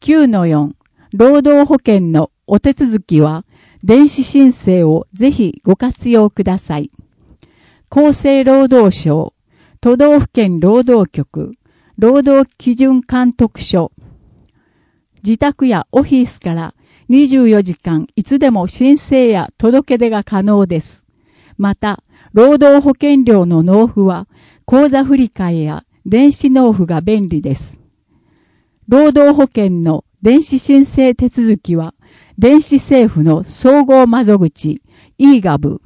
9-4 労働保険のお手続きは電子申請をぜひご活用ください。厚生労働省、都道府県労働局、労働基準監督署。自宅やオフィスから24時間いつでも申請や届け出が可能です。また、労働保険料の納付は口座振替や電子納付が便利です。労働保険の電子申請手続きは電子政府の総合窓口 e-gov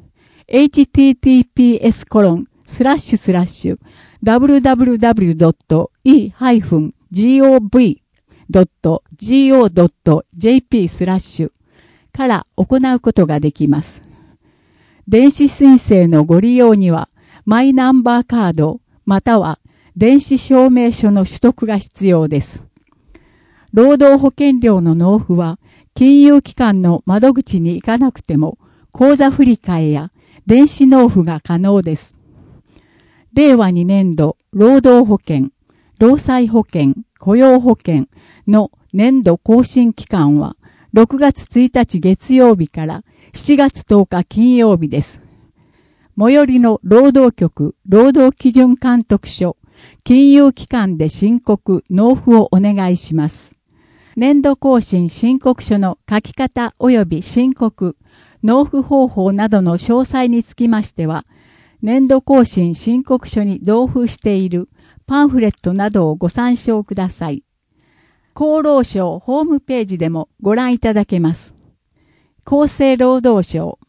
https://www.e-gov.go.jp/ から行うことができます。電子申請のご利用にはマイナンバーカードまたは電子証明書の取得が必要です。労働保険料の納付は金融機関の窓口に行かなくても口座振替や電子納付が可能です。令和2年度労働保険、労災保険、雇用保険の年度更新期間は6月1日月曜日から7月10日金曜日です。最寄りの労働局、労働基準監督署、金融機関で申告、納付をお願いします。年度更新申告書の書き方及び申告、納付方法などの詳細につきましては、年度更新申告書に同封しているパンフレットなどをご参照ください。厚労省ホームページでもご覧いただけます。厚生労働省